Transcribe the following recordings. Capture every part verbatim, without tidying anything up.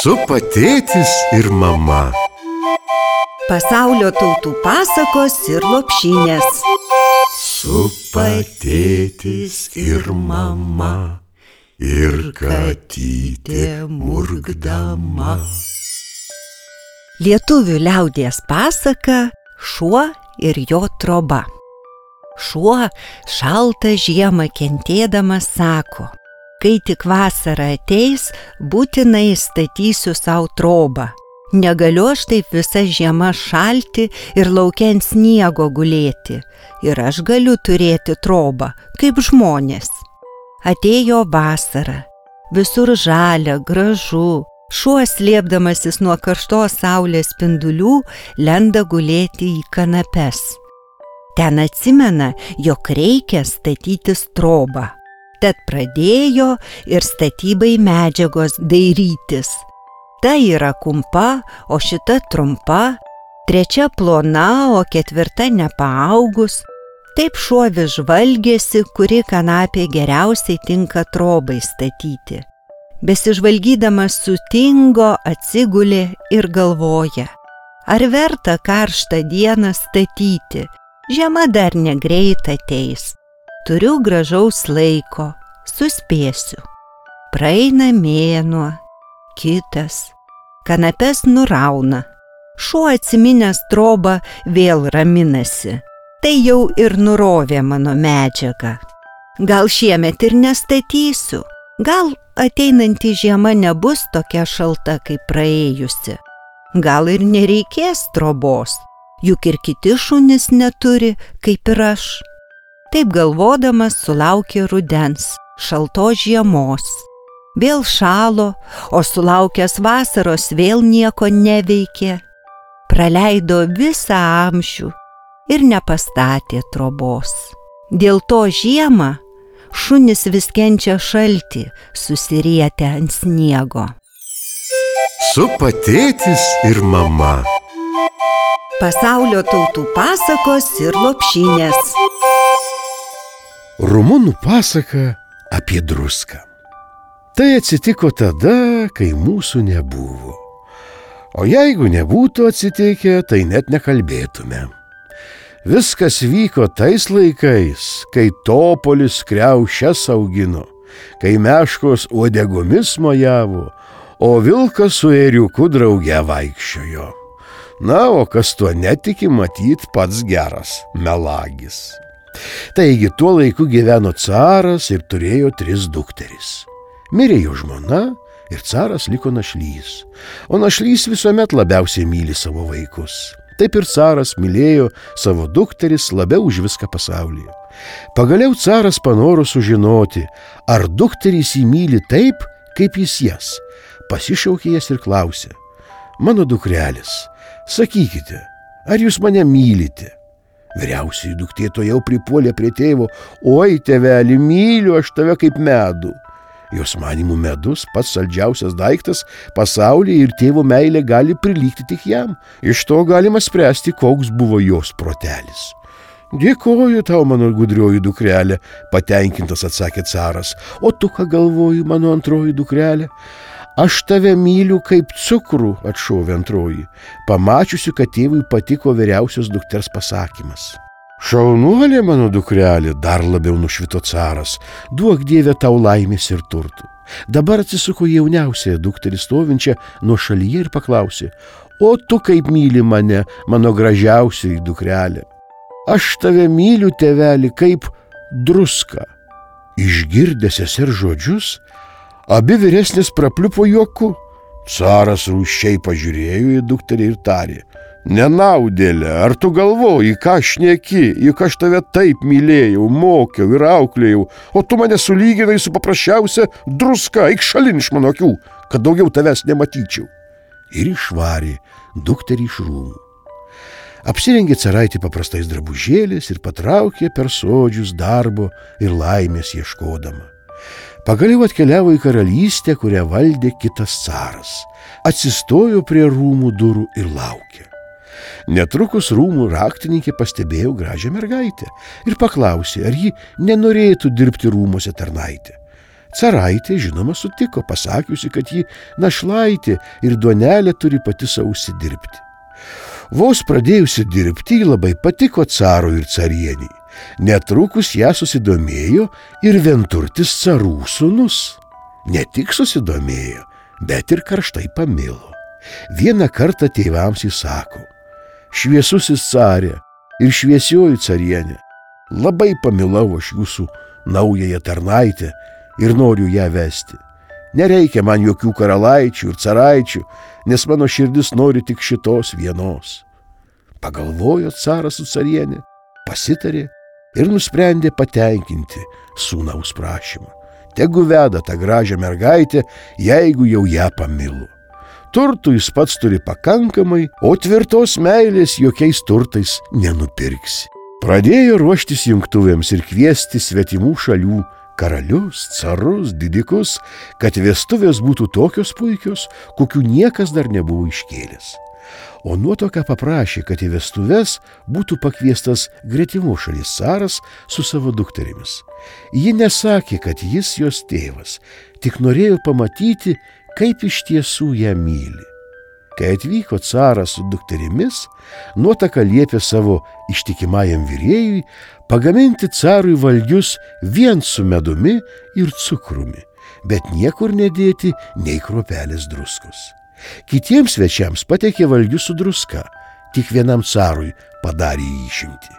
Supa tėtis ir mama. Pasaulio tautų pasakos ir lopšinės. Supa tėtis ir mama, ir katytė murkdama. Lietuvių liaudies pasaka Šuo ir jo troba. Šuo šaltą žiemą kentėdamas sako: kai tik vasara ateis, būtinai statysiu sau trobą. Negaliu aš taip visą žiemą šalti ir lauke ant sniego gulėti. Ir aš galiu turėti trobą, kaip žmonės. Atėjo vasara. Visur žalia, gražu. Šuo slėpdamasis nuo karštos saulės spindulių lenda gulėti į kanapes. Ten atsimena, jog reikia statytis trobą. Tad pradėjo ir statybai medžiagos dairytis. Ta yra kumpa, o šita trumpa, trečia plona, o ketvirta nepaaugus. Taip šuo vis žvalgėsi, kuri kanapė geriausiai tinka trobai statyti. Besižvalgydamas sutingo, atsigulė ir galvoja: ar verta karštą dieną statyti? Žiema dar negreit ateis. Turiu gražaus laiko, suspėsiu. Praeina mėnuo, kitas, kanapes nurauna. Šuo atsiminęs trobą vėl raminasi. Tai jau ir nurovė mano medžiagą. Gal šiemet ir nestatysiu, gal ateinanti žiema nebus tokia šalta kaip praėjusi. Gal ir nereikės trobos, juk ir kiti šunys neturi, kaip ir aš. Taip galvodamas sulaukė rudens, šaltos žiemos. Vėl šalo, o sulaukęs vasaros vėl nieko neveikė. Praleido visą amžių ir nepastatė trobos. Dėl to žiemą šunys vis kenčia šaltį, susirietę ant sniego. Supa tėtis ir mama. Pasaulio tautų pasakos ir lopšinės. Rumunų pasaka apie druską. Tai atsitiko tada, kai mūsų nebuvo. O jeigu nebūtų atsitikę, tai net nekalbėtume. Viskas vyko tais laikais, kai topolis kriaušes augino, kai meškos uodegomis mojavo, o vilkas su ėriuku drauge vaikščiojo. Na, o kas tuo netiki, matyt pats geras melagis. Taigi tuo laiku gyveno caras ir turėjo tris dukteris. Mirė jo žmona ir caras liko našlys, o našlys visuomet labiausiai myli savo vaikus. Taip ir caras mylėjo savo dukteris labiau už viską pasaulyje. Pagaliau caras panoro sužinoti, ar dukterys jį myli taip, kaip jis jas. Pasišaukė jas ir klausė: mano dukrelės, sakykite, ar jūs mane mylite? Vyriausioji duktė tuojau pripuolė prie tėvo: oi, tėveli, myliu aš tave kaip medų. Jos manymų medus pats saldžiausias daiktas pasaulyje ir tėvo meilė gali prilygti tik jam. Iš to galima spręsti, koks buvo jos protelis. Dėkoju tau, mano gudrioji dukrelė, patenkintas atsakė caras. O tu ką galvoji, mano antroji dukrelė? Aš tave myliu kaip cukrų, atšovė antroji, pamačiusi, kad tėvui patiko vyriausios dukters pasakymas. Šaunuolė, mano dukrelė, dar labiau nušvito caras, duok Dieve tau laimės ir turtų. Dabar atsisuko jauniausiąją dukterį stovinčią nuošalyje ir paklausė: o tu kaip myli mane, mano gražiausioji dukrelė? Aš tave myliu, tėveli, kaip druską. Išgirdęs sesers žodžius, abi vyresnės prapliupo juoku. Caras rūsčiai pažiūrėjo į dukterį ir tarė: nenaudėlė, ar tu galvoji, ką šneki, juk aš tave taip mylėjau, mokiau ir auklėjau, o tu mane sulyginai su paprasčiausia druska, eik šalin iš mano akių, kad daugiau tavęs nematyčiau. Ir išvarė dukterį iš rūmų. Apsirengė caraitį paprastais drabužėliais ir patraukė per sodžius darbo ir laimės ieškodama. Pagaliau atkeliavo į karalystę, kurią valdė kitas caras. Atsistojo prie rūmų durų ir laukė. Netrukus rūmų raktininkė pastebėjo gražią mergaitę ir paklausė, ar ji nenorėtų dirbti rūmuose tarnaitę. Caraitė, žinoma, sutiko, pasakiusi, kad ji našlaitė ir duonelę turi pati savo užsidirbti. Vos pradėjusi dirbti, ji labai patiko carui ir carieniai. Netrukus ją susidomėjo ir vienturtis carų sūnus. Ne tik susidomėjo, bet ir karštai pamilo. Vieną kartą tėvams jis sako: šviesusis carė ir šviesioji carienė, labai pamilau aš jūsų naująją tarnaitę ir noriu ją vesti. Nereikia man jokių karalaičių ir caraičių, nes mano širdis nori tik šitos vienos. Pagalvojo caras su carienė, pasitarė ir nusprendė patenkinti sūnaus prašymą. Tegu veda tą gražią mergaitę, jeigu jau ją pamilo. Turtų jis pats turi pakankamai, o tvirtos meilės jokiais turtais nenupirksi. Pradėjo ruoštis jungtuvėms ir kviesti svetimų šalių karalius, carus, didikus, kad vestuvės būtų tokios puikios, kokių niekas dar nebuvo iškėlęs. O nuotoką paprašė, kad į vestuves būtų pakviestas gretimų šalies caras su savo dukterimis. Ji nesakė, kad jis jos tėvas, tik norėjo pamatyti, kaip iš tiesų ją myli. Kai atvyko caras su dukterimis, nuotaka liepė savo ištikimajam virėjui pagaminti carui valgius vien su medumi ir cukrumi, bet niekur nedėti nei kruopelės druskos. Kitiems svečiams pateikė valgius su druska, tik vienam carui padarė išimtį.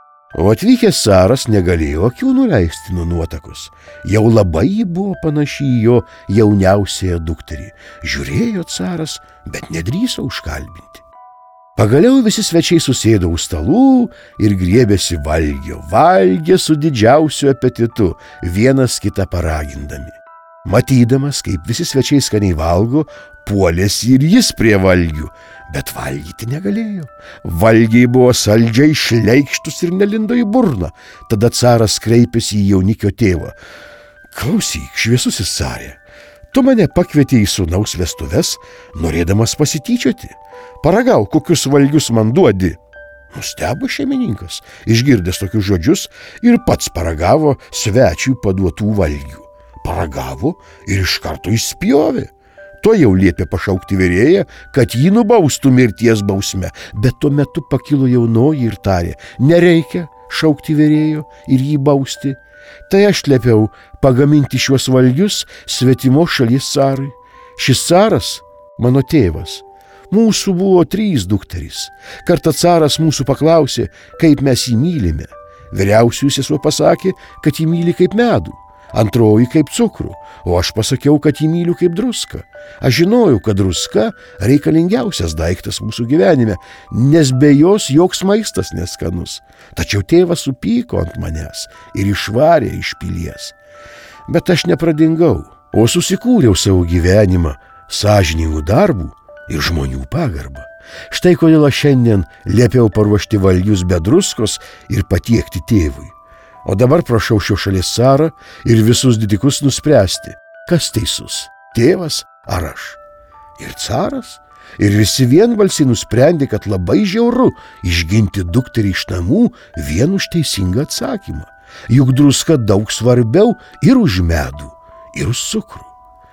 O atvykęs caras negalėjo akių nuleisti nuo nuotakos. Jau labai ji buvo panaši į jo jauniausiąją dukterį. Žiūrėjo caras, bet nedrįso užkalbinti. Pagaliau visi svečiai susėdo už stalų ir griebėsi valgio. Valgė su didžiausiu apetitu, vienas kitą paragindami. Matydamas, kaip visi svečiai skaniai valgo, puolėsi ir jis prie valgių, bet valgyti negalėjo. Valgiai buvo saldžiai šleikštus ir nelindo į burną. Tada caras kreipėsi į jaunikio tėvą: klausyk, šviesusis carė, tu mane pakvietei į sūnaus vestuves, norėdamas pasityčioti. Paragau, kokius valgius man duodi. Nustebo šeimininkas, išgirdęs tokius žodžius, ir pats paragavo svečiui paduotų valgių. Paragavo ir iš karto išspjovė. To jau liepė pašaukti virėją, kad jį nubaustų mirties bausme, bet tuo metu pakilo jaunoji ir tarė: nereikia šaukti virėjo ir jį bausti. Tai aš liepiau pagaminti šiuos valgius svetimo šalies carui. Šis caras mano tėvas. Mūsų buvo trys dukterys. Kartą caras mūsų paklausė, kaip mes jį mylime. Vyriausiųjų sesuo pasakė, kad jį myli kaip medų. Antroji kaip cukrų, o aš pasakiau, kad jį myliu kaip druską. Aš žinojau, kad druska reikalingiausias daiktas mūsų gyvenime, nes be jos joks maistas neskanus. Tačiau tėvas supyko ant manęs ir išvarė iš pilies. Bet aš nepradingau, o susikūriau savo gyvenimą sąžiningų darbų ir žmonių pagarbą. Štai kodėl aš šiandien liepiau paruošti valgius be druskos ir patiekti tėvui. O dabar prašau šio šalies carą ir visus didikus nuspręsti, kas teisus, tėvas ar aš. Ir caras, ir visi vienbalsiai nusprendė, kad labai žiauru išginti dukterį iš namų vien už teisingą atsakymą. Juk druska daug svarbiau ir už medų, ir už cukrų.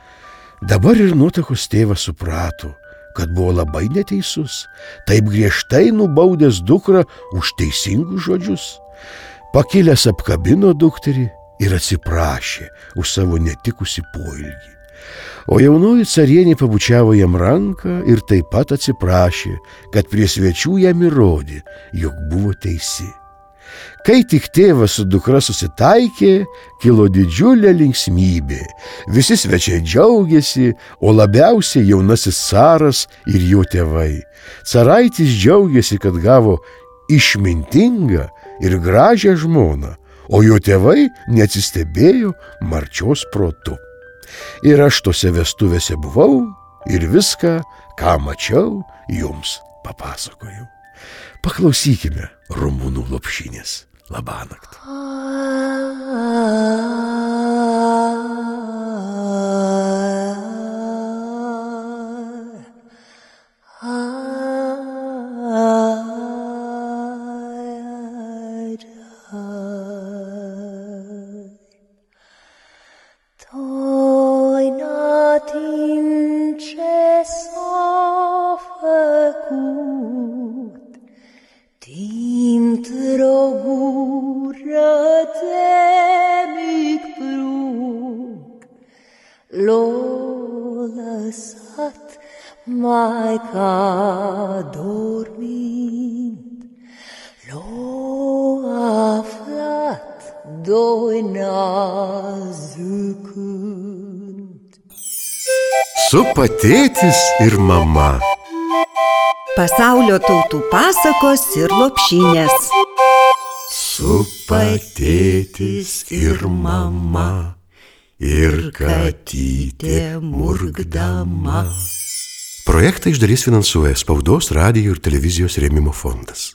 Dabar ir nuotakos tėvas suprato, kad buvo labai neteisus, taip griežtai nubaudęs dukrą už teisingus žodžius. Pakilęs apkabino dukterį ir atsiprašė už savo netikusi poelgį. O jaunoji carienė pabučiavo jam ranką ir taip pat atsiprašė, kad prie svečių jam įrodė, jog buvo teisi. Kai tik tėvas su dukra susitaikė, kilo didžiulė linksmybė. Visi svečiai džiaugiasi, o labiausiai jaunasis caras ir jo tėvai. Caraitis džiaugiasi, kad gavo išmintingą ir gražią žmoną, o jo tėvai neatsistebėjo marčios protu. Ir aš tose vestuvėse buvau ir viską, ką mačiau, jums papasakojau. Paklausykime Rumunų lopšinės. Labanakt. Oh l-o lăsat Maica dormind, l-o aflat doina zicând. Supă tėtis ir mama. Pasaulio tautų pasakos ir lopšinės. Supă tėtis ir mama, ir katytė murkdama. Projektą iš dalies finansuoja Spaudos, radijo ir televizijos rėmimo fondas.